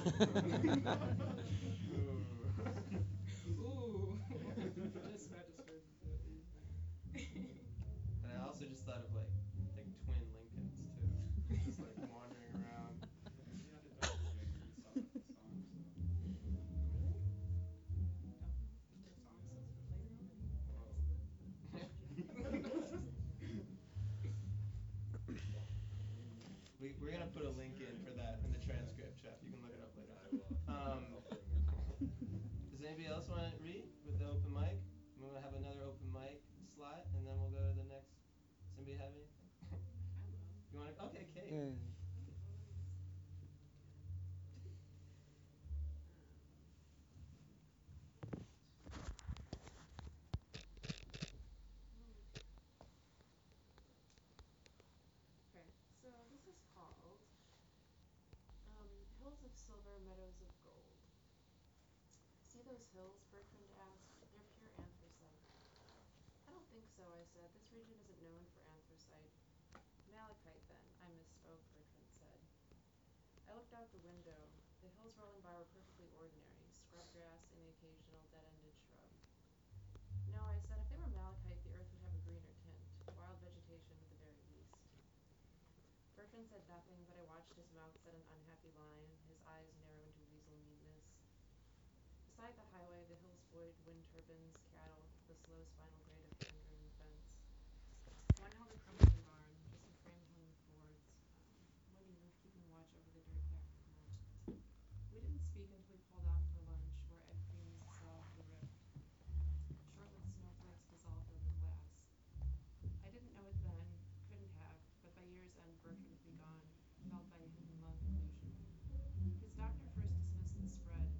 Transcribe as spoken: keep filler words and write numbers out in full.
Ooh, just registered the. And I also just thought of like like twin Lincolns too, just like wandering around. Yeah, he had a doppelganger. He saw it in the song, so. Really? Don't the song says it later on? Whoa. We we're gonna put a link in for that in the transcript, Jeff. You can look it up later. I will. Um, I'll put a link in. does anybody else want to read with the open mic? We wanna have another open mic slot, and then we'll go to the next. Does anybody have anything? I will. You wanna? Okay, Kate. Yeah. Um. Oh. Okay, so this is called um Hills of Silver, Meadows of Gold. See those hills? Bertrand asked. They're pure anthracite. I don't think so, I said. This region isn't known for anthracite. Malachite, then. I misspoke, Bertrand said. I looked out the window. The hills rolling by were perfectly ordinary, scrub grass and the occasional dead-ended shrub. No, I said, if they were malachite the earth would have a greener tint. Wild vegetation at the very least. Bertrand said nothing, but I watched his mouth set an unhappy line, his eyes narrow into weasel meanness. Beside the highway the hills buoyed wind turbines, cattle, the slow spinal grate of hand-driven fence. One held a crumbling barn, just a frame hung with boards, um wooden roof keeping watch over the dirt-packed pool. We didn't speak until we pulled off for lunch, where Ed creams salved the rift. Short-lived snowflakes dissolved on the glass. I didn't know it then, couldn't have, but by year's end Bertrand would be gone, felled by a hidden lung occlusion. His doctor first dismissed the spread,